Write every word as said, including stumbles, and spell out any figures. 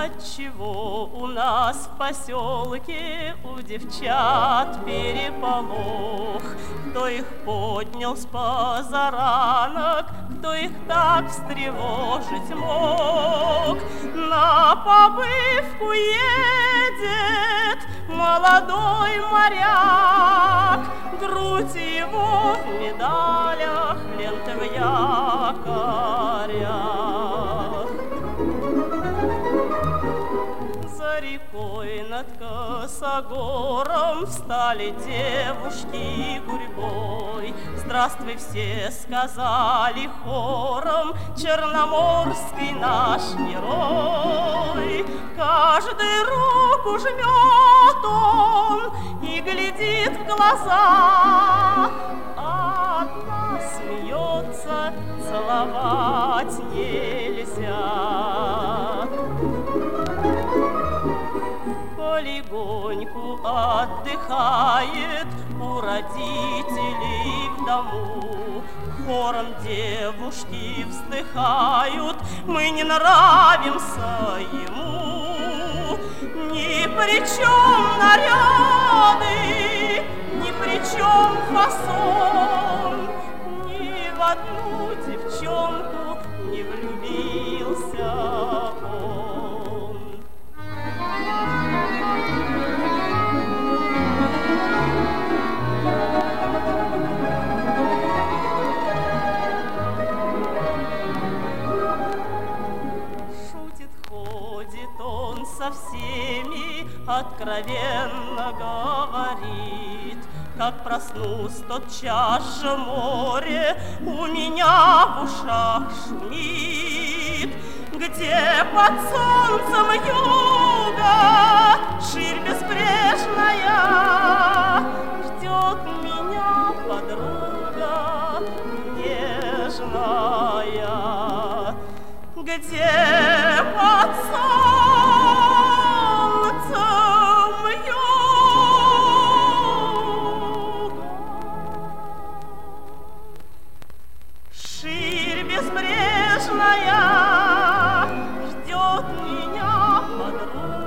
Отчего у нас в поселке у девчат переполох? Кто их поднял с позаранок, кто их так встревожить мог? На побывку едет молодой моряк, грудь его в медалях, ленты в якорях. За рекой над косогором встали девушки гурьбой. Здравствуй, все сказали хором, черноморский наш герой. Каждый руку жмет он и глядит в глаза, а одна смеется, целовать нельзя. Полегоньку отдыхает у родителей в дому. Хором девушки вздыхают, мы не нравимся ему. Ни при чем наряды, ни при чем фасон, ни в одну девчонку не влюбился он. Со всеми откровенно говорит: как проснусь, тотчас же море у меня в ушах шумит. Где под солнцем юга ширь безбрежная, ждет меня подруга нежная. Где под солнцем юга ширь безбрежная, ждет меня подруга